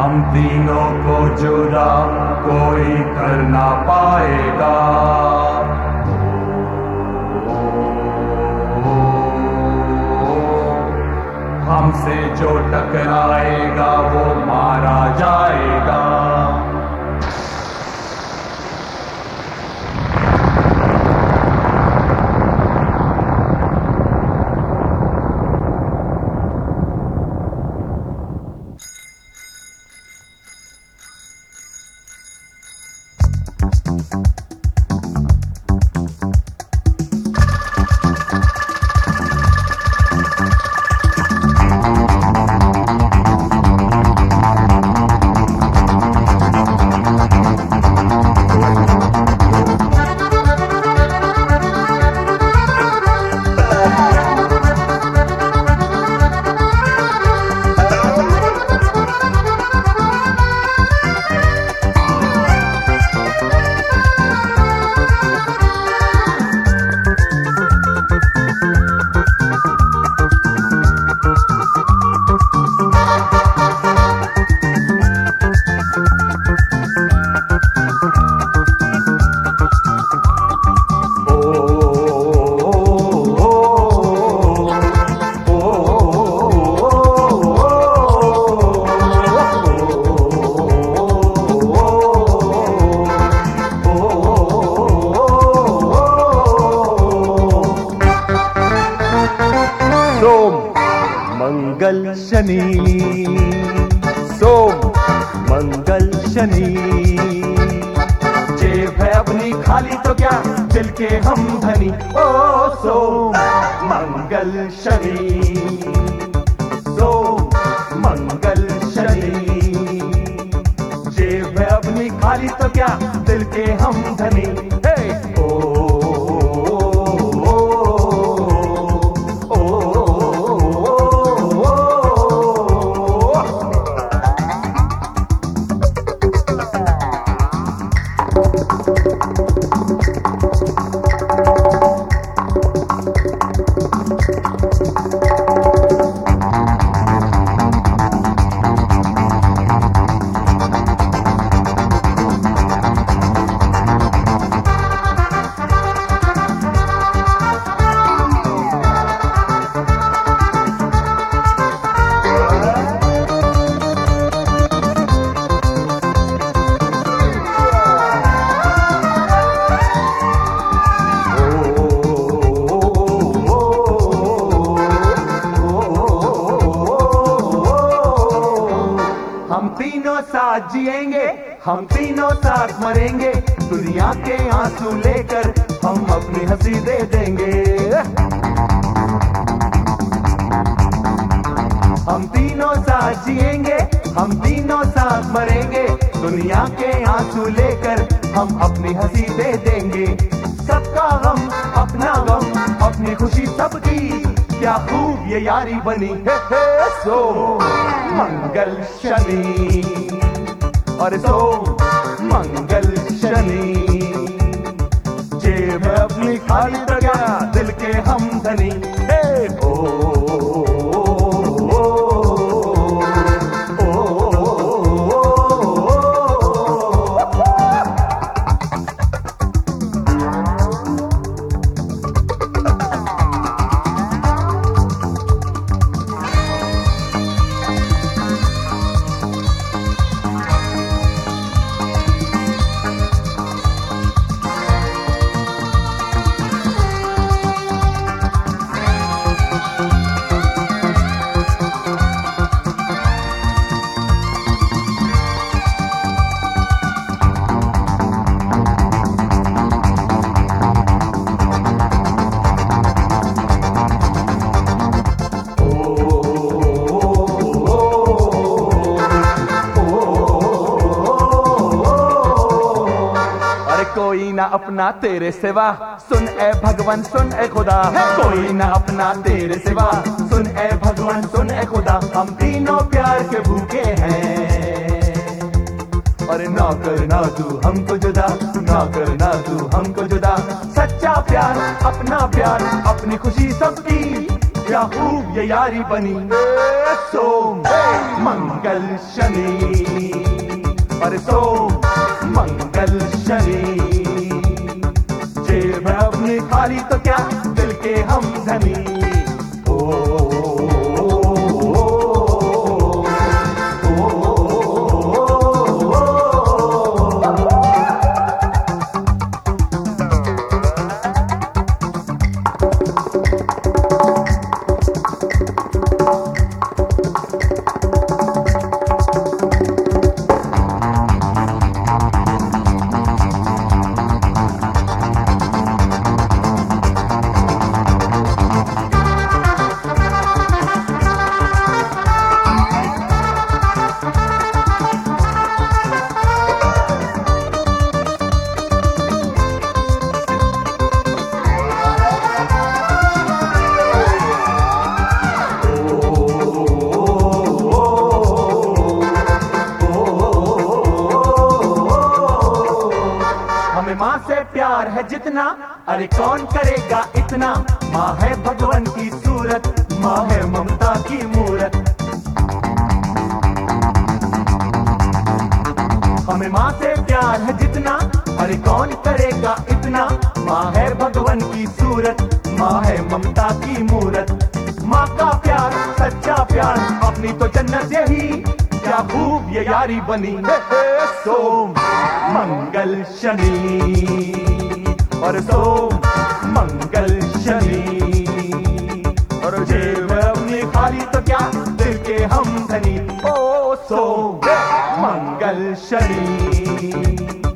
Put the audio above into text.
हम तीनों को जुदा कोई कर ना पाएगा। हमसे जो टकराएगा वो मारा जाएगा। सोम मंगल शनि, सोम मंगल शनि। जेब है अपनी खाली तो क्या दिल के हम धनी। ओ सोम मंगल शनि, सोम मंगल शनि। जेब है अपनी खाली तो क्या दिल के हम धनी। हम तीनों साथ जिएंगे, हम तीनों साथ मरेंगे। दुनिया के आंसू लेकर हम अपनी हंसी दे देंगे। हम तीनों साथ जिएंगे, हम तीनों साथ मरेंगे। दुनिया के आंसू लेकर हम अपनी हंसी दे देंगे। सबका गम अपना गम, अपनी खुशी सबकी। क्या खूब ये यारी बनी है। सो मंगल शनि और सो मंगल शनि। जेब अपनी खाली तो क्या दिल के हम धनी। कोई ना अपना तेरे सिवा, सुन ए भगवान सुन ए खुदा। कोई ना अपना तेरे सिवा, सुन ए भगवान सुन ए खुदा। हम तीनों प्यार के भूखे हैं और ना करना तू हमको जुदा, ना करना तू हमको जुदा। सच्चा प्यार अपना प्यार, अपनी खुशी सबकी। क्या खूब ये यारी बनी। सोम मंगल शनि। और सोम मंगल शनि। जेब अपनी खाली तो क्या दिल के हम धनी। माँ से प्यार है जितना, अरे कौन करेगा इतना। माँ है भगवान की सूरत, माँ है ममता की मूरत। हमें माँ से प्यार है जितना, अरे कौन करेगा इतना। माँ है भगवान की सूरत, माँ है ममता की मूरत। माँ का प्यार सच्चा प्यार, अपनी तो जन्नत यही, क्या खूब ये यारी बनी। सोम मंगल शनि और सोम मंगल शनि। और जेब अपनी खाली तो क्या दिल के हम धनी। ओ सोम मंगल शनि।